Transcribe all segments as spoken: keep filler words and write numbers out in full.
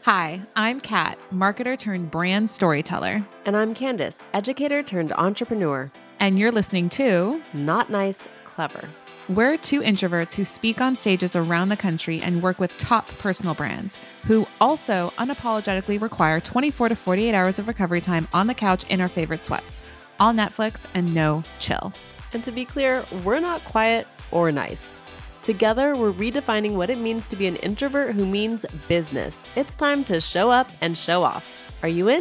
Hi, I'm Kat, marketer turned brand storyteller. And I'm Candace, educator turned entrepreneur. And you're listening to Not Nice, Clever. We're two introverts who speak on stages around the country and work with top personal brands who also unapologetically require twenty-four to forty-eight hours of recovery time on the couch in our favorite sweats. All Netflix and no chill. And to be clear, we're not quiet or nice. Together, we're redefining what it means to be an introvert who means business. It's time to show up and show off. Are you in?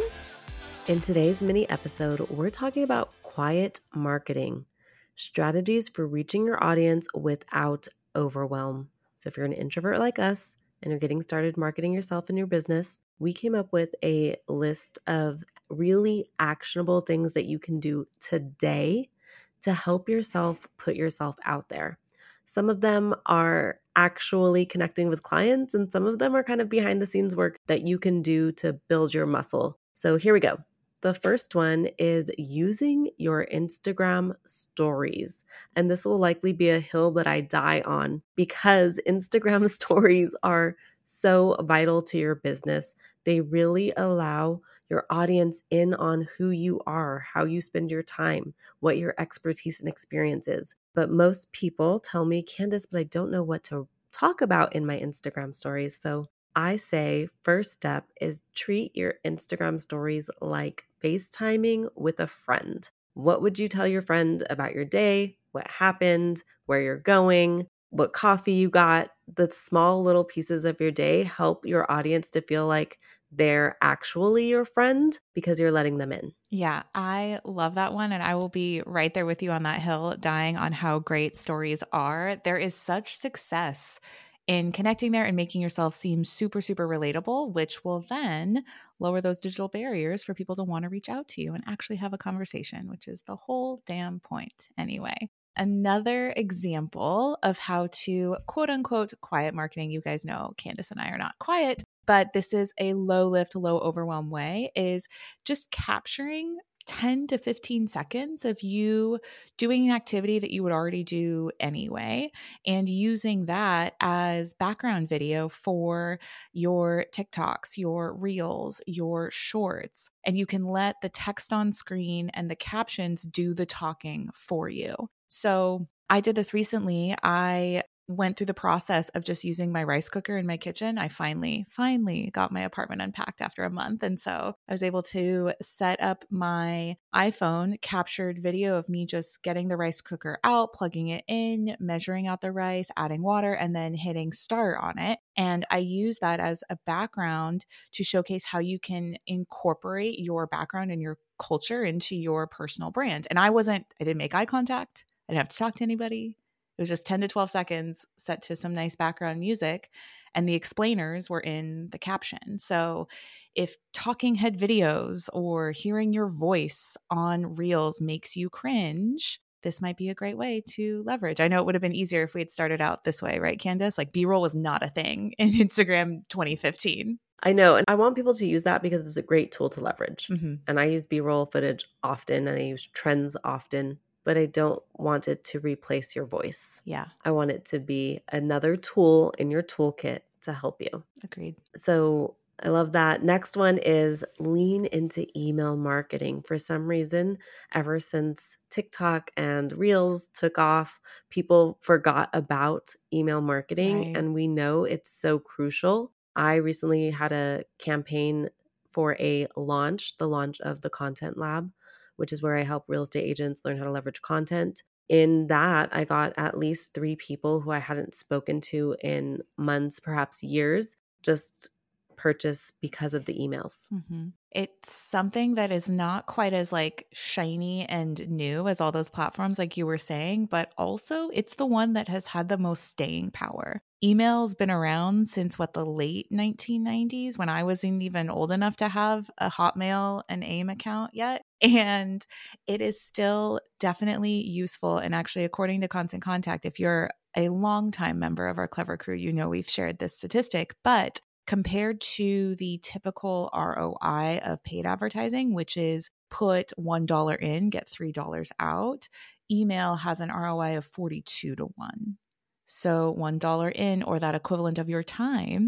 In today's mini episode, we're talking about quiet marketing, strategies for reaching your audience without overwhelm. So if you're an introvert like us and you're getting started marketing yourself and your business, we came up with a list of really actionable things that you can do today to help yourself put yourself out there. Some of them are actually connecting with clients, and some of them are kind of behind the scenes work that you can do to build your muscle. So here we go. The first one is using your Instagram stories. And this will likely be a hill that I die on because Instagram stories are so vital to your business. They really allow your audience in on who you are, how you spend your time, what your expertise and experience is. But most people tell me, Candace, but I don't know what to talk about in my Instagram stories. So I say first step is treat your Instagram stories like FaceTiming with a friend. What would you tell your friend about your day, what happened, where you're going, what coffee you got? The small little pieces of your day help your audience to feel like they're actually your friend because you're letting them in. Yeah, I love that one. And I will be right there with you on that hill, dying on how great stories are. There is such success in connecting there and making yourself seem super, super relatable, which will then lower those digital barriers for people to want to reach out to you and actually have a conversation, which is the whole damn point anyway. Another example of how to quote unquote quiet marketing, you guys know Candace and I are not quiet, but this is a low lift, low overwhelm way, is just capturing ten to fifteen seconds of you doing an activity that you would already do anyway, and using that as background video for your TikToks, your Reels, your Shorts. And you can let the text on screen and the captions do the talking for you. So I did this recently. I went through the process of just using my rice cooker in my kitchen. I finally, finally got my apartment unpacked after a month. And so I was able to set up my iPhone, captured video of me just getting the rice cooker out, plugging it in, measuring out the rice, adding water, and then hitting start on it. And I use that as a background to showcase how you can incorporate your background and your culture into your personal brand. And I wasn't, I didn't make eye contact. I didn't have to talk to anybody. It was just ten to twelve seconds set to some nice background music, and the explainers were in the caption. So if talking head videos or hearing your voice on Reels makes you cringe, this might be a great way to leverage. I know it would have been easier if we had started out this way, right, Candace? Like B-roll was not a thing in Instagram twenty fifteen. I know. And I want people to use that because it's a great tool to leverage. Mm-hmm. And I use B-roll footage often and I use trends often. But I don't want it to replace your voice. Yeah. I want it to be another tool in your toolkit to help you. Agreed. So I love that. Next one is lean into email marketing. For some reason, ever since TikTok and Reels took off, people forgot about email marketing, Right. and we know it's so crucial. I recently had a campaign for a launch, the launch of the Content Lab, which is where I help real estate agents learn how to leverage content. In that, I got at least three people who I hadn't spoken to in months, perhaps years, just purchase because of the emails. Mm-hmm. It's something that is not quite as like shiny and new as all those platforms, like you were saying, but also it's the one that has had the most staying power. Email's been around since what, the late nineteen nineties, when I wasn't even old enough to have a Hotmail and AIM account yet. And it is still definitely useful. And actually, according to Constant Contact, if you're a longtime member of our Clever Crew, you know we've shared this statistic, but compared to the typical R O I of paid advertising, which is put one dollar in, get three dollars out, email has an R O I of forty-two to one. So one dollar in, or that equivalent of your time,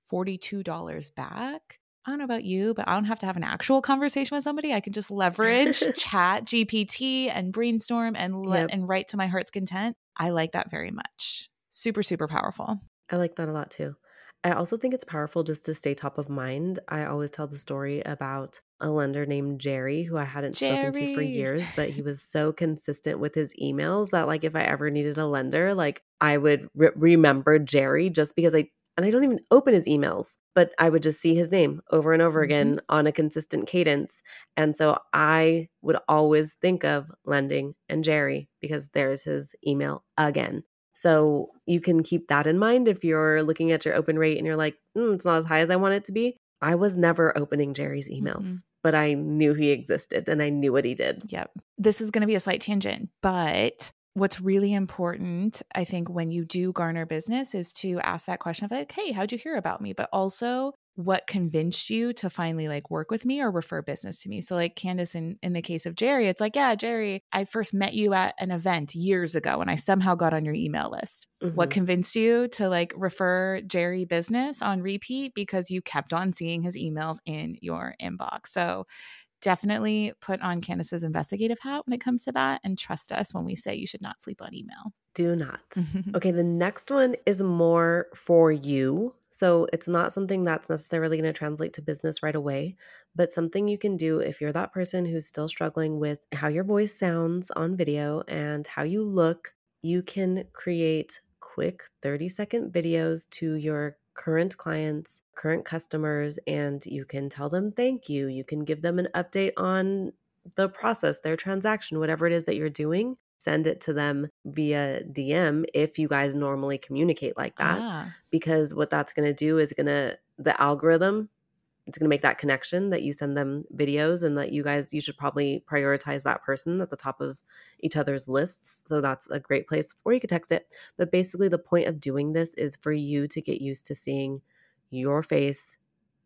forty-two dollars back. I don't know about you, but I don't have to have an actual conversation with somebody. I can just leverage Chat G P T and brainstorm and let Yep. and write to my heart's content. I like that very much. Super, super powerful. I like that a lot too. I also think it's powerful just to stay top of mind. I always tell the story about a lender named Jerry, who I hadn't spoken to for Jerry. years, but he was so consistent with his emails that like if I ever needed a lender, like I would re- remember Jerry just because I, and I don't even open his emails, but I would just see his name over and over Mhm. again on a consistent cadence. And so I would always think of lending and Jerry because there's his email again. So you can keep that in mind if you're looking at your open rate and you're like, mm, it's not as high as I want it to be. I was never opening Jerry's emails, Mhm. but I knew he existed and I knew what he did. Yep. This is going to be a slight tangent, but what's really important, I think, when you do garner business is to ask that question of like, hey, how'd you hear about me? But also what convinced you to finally like work with me or refer business to me? So like Candace, in, in the case of Jerry, it's like, yeah, Jerry, I first met you at an event years ago and I somehow got on your email list. Mhm. What convinced you to like refer Jerry business on repeat? Because you kept on seeing his emails in your inbox. So definitely put on Candace's investigative hat when it comes to that and trust us when we say you should not sleep on email. Do not. Okay, the next one is more for you. So it's not something that's necessarily going to translate to business right away, but something you can do if you're that person who's still struggling with how your voice sounds on video and how you look. You can create quick thirty second videos to your current clients, current customers, and you can tell them thank you. You can give them an update on the process, their transaction, whatever it is that you're doing. Send it to them via D M if you guys normally communicate like that. Ah. Because what that's going to do is going to, the algorithm, it's going to make that connection that you send them videos and that you guys, you should probably prioritize that person at the top of each other's lists. So that's a great place, or you could text it. But basically the point of doing this is for you to get used to seeing your face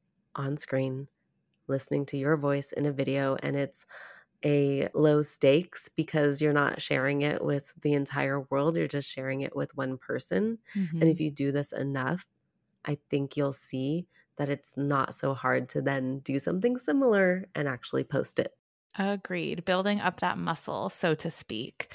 on screen, listening to your voice in a video. And it's a low stakes because you're not sharing it with the entire world. You're just sharing it with one person. Mm-hmm. And if you do this enough, I think you'll see that it's not so hard to then do something similar and actually post it. Agreed. Building up that muscle, so to speak.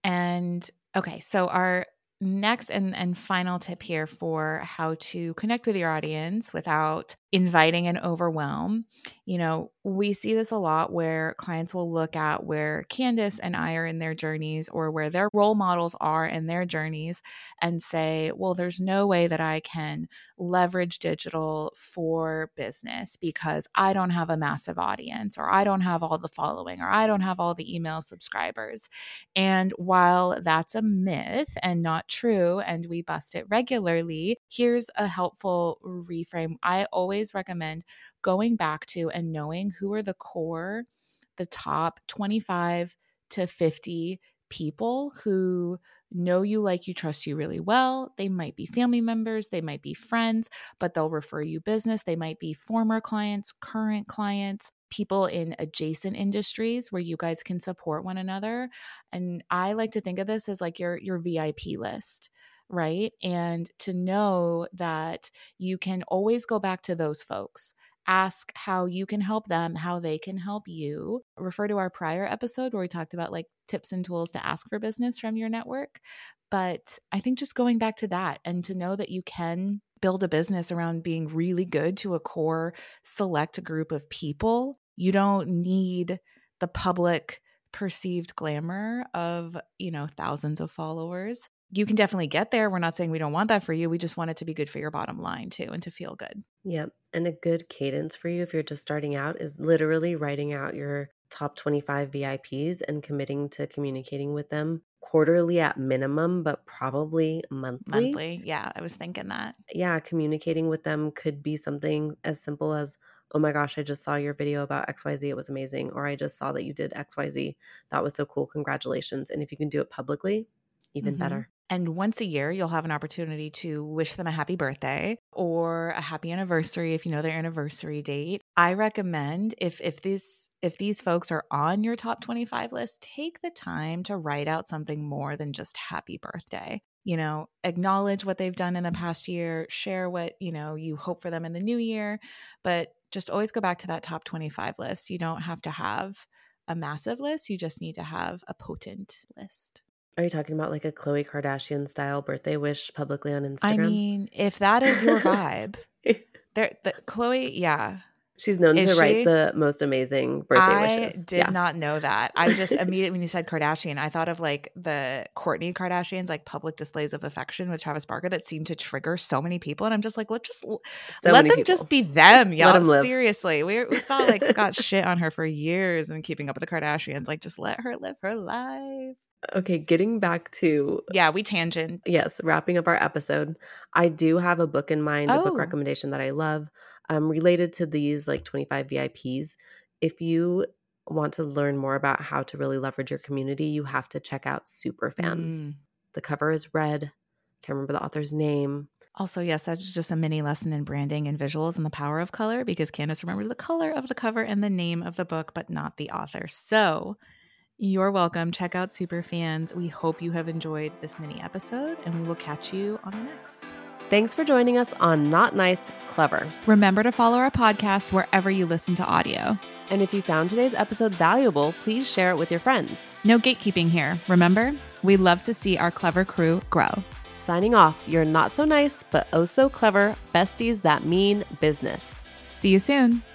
And okay, so our next and, and final tip here for how to connect with your audience without inviting an overwhelm. You know, we see this a lot where clients will look at where Candace and I are in their journeys or where their role models are in their journeys and say, well, there's no way that I can leverage digital for business because I don't have a massive audience or I don't have all the following or I don't have all the email subscribers. And while that's a myth and not true, and we bust it regularly, here's a helpful reframe. I always recommend going back to and knowing who are the core, the top twenty-five to fifty people who know you, like you, trust you really well. They might be family members, they might be friends, but they'll refer you business. They might be former clients, current clients, people in adjacent industries where you guys can support one another. And I like to think of this as like your your V I P list, right? And to know that you can always go back to those folks. Ask how you can help them, how they can help you. Refer to our prior episode where we talked about like tips and tools to ask for business from your network. But I think just going back to that and to know that you can build a business around being really good to a core select group of people. You don't need the public perceived glamour of, you know, thousands of followers. You can definitely get there. We're not saying we don't want that for you. We just want it to be good for your bottom line too and to feel good. Yep. And a good cadence for you if you're just starting out is literally writing out your top twenty-five V I Ps and committing to communicating with them quarterly at minimum, but probably monthly. Monthly. Yeah, I was thinking that. Yeah, communicating with them could be something as simple as, oh my gosh, I just saw your video about X Y Z. It was amazing. Or I just saw that you did X Y Z. That was so cool. Congratulations. And if you can do it publicly, even Mm-hmm. better. And once a year, you'll have an opportunity to wish them a happy birthday or a happy anniversary if you know their anniversary date. I recommend if if these if these folks are on your top twenty-five list, take the time to write out something more than just happy birthday. you know, acknowledge what they've done in the past year, share what, you know, you hope for them in the new year, but just always go back to that top twenty-five list. You don't have to have a massive list. You just need to have a potent list. Are you talking about like a Khloe Kardashian style birthday wish publicly on Instagram? I mean, if that is your vibe, there, the, Khloe, yeah. She's known Is to she? write the most amazing birthday I wishes. did yeah. not know that. I just immediately, when you said Kardashian, I thought of like the Kourtney Kardashian's like public displays of affection with Travis Barker that seemed to trigger so many people. And I'm just like, let just So let many them people. just be them, y'all. Let 'em live. Seriously, we we saw like Scott shit on her for years and Keeping Up with the Kardashians. Like, just let her live her life. Okay, getting back to Yeah, we tangent. yes, wrapping up our episode. I do have a book in mind, a book Oh. recommendation that I love, um, related to these like twenty-five V I Ps. If you want to learn more about how to really leverage your community, you have to check out Superfans. Mm. The cover is red. Can't remember the author's name. Also, yes, that's just a mini lesson in branding and visuals and the power of color, because Candace remembers the color of the cover and the name of the book, but not the author. So you're welcome. Check out Superfans. We hope you have enjoyed this mini episode, and we will catch you on the next. Thanks for joining us on Not Nice, Clever. Remember to follow our podcast wherever you listen to audio. And if you found today's episode valuable, please share it with your friends. No gatekeeping here. Remember, we love to see our clever crew grow. Signing off, you're not so nice, but oh so clever besties that mean business. See you soon.